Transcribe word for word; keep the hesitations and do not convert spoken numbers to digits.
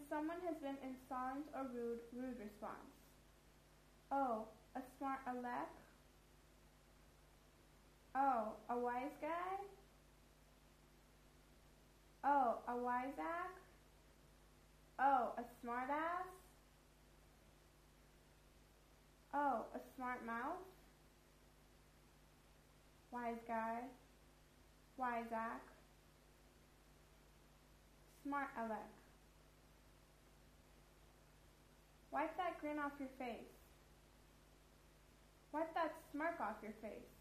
someone has been insolent or rude, rude response. Oh, a smart aleck? Oh, a wise guy? Oh, a wiseack? Oh, a smart ass? Oh, a smart mouth? Wise guy? Wiseack? Smart aleck. Wipe that grin off your face. Wipe that smirk off your face.